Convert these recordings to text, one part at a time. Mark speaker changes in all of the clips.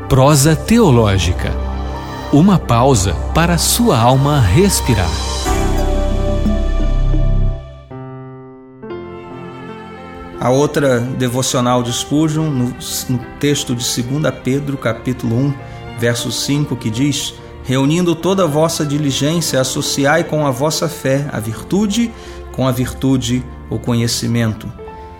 Speaker 1: Prosa teológica. Uma pausa para a sua alma respirar.
Speaker 2: A outra devocional de Spurgeon, no texto de 2 Pedro, capítulo 1, verso 5, que diz: reunindo toda a vossa diligência, associai com a vossa fé a virtude, com a virtude o conhecimento.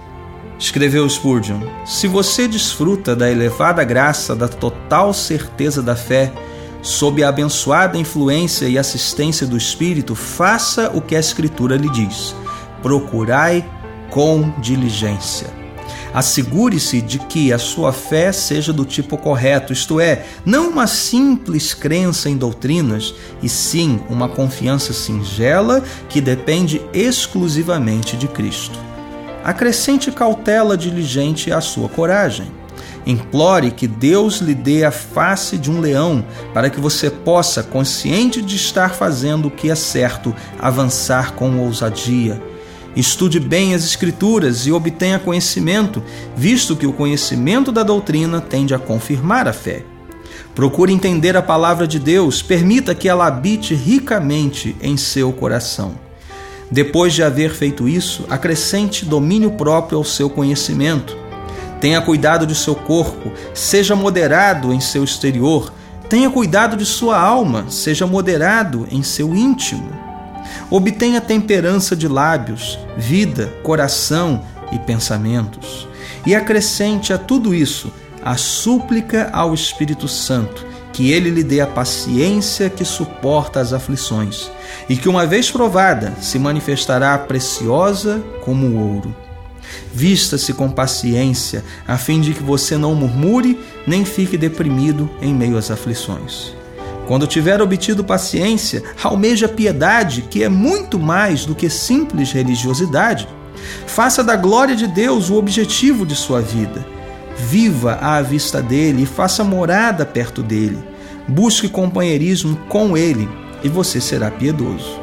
Speaker 2: Escreveu Spurgeon: se você desfruta da elevada graça da total certeza da fé, sob a abençoada influência e assistência do Espírito, faça o que a Escritura lhe diz: procurai com diligência. Assegure-se de que a sua fé seja do tipo correto, isto é, não uma simples crença em doutrinas, e sim uma confiança singela que depende exclusivamente de Cristo. Acrescente cautela diligente à sua coragem. Implore que Deus lhe dê a face de um leão, para que você possa, consciente de estar fazendo o que é certo, avançar com ousadia. Estude bem as Escrituras e obtenha conhecimento, visto que o conhecimento da doutrina tende a confirmar a fé. Procure entender a palavra de Deus, permita que ela habite ricamente em seu coração. Depois de haver feito isso, acrescente domínio próprio ao seu conhecimento. Tenha cuidado de seu corpo, seja moderado em seu exterior. Tenha cuidado de sua alma, seja moderado em seu íntimo. Obtenha temperança de lábios, vida, coração e pensamentos. E acrescente a tudo isso a súplica ao Espírito Santo, que ele lhe dê a paciência que suporta as aflições, e que uma vez provada se manifestará preciosa como o ouro. Vista-se com paciência, a fim de que você não murmure nem fique deprimido em meio às aflições. Quando tiver obtido paciência, almeje a piedade, que é muito mais do que simples religiosidade. Faça da glória de Deus o objetivo de sua vida. Viva à vista dele e faça morada perto dele. Busque companheirismo com ele e você será piedoso.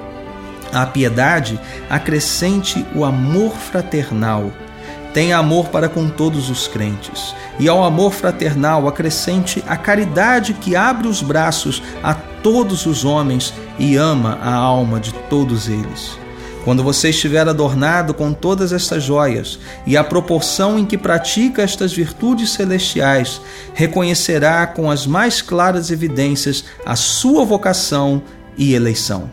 Speaker 2: À piedade, acrescente o amor fraternal. Tenha amor para com todos os crentes. E ao amor fraternal acrescente a caridade que abre os braços a todos os homens e ama a alma de todos eles. Quando você estiver adornado com todas estas joias e a proporção em que pratica estas virtudes celestiais, reconhecerá com as mais claras evidências a sua vocação e eleição.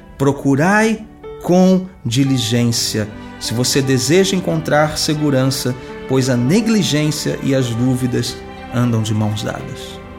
Speaker 2: Procurai com diligência, se você deseja encontrar segurança, pois a negligência e as dúvidas andam de mãos dadas.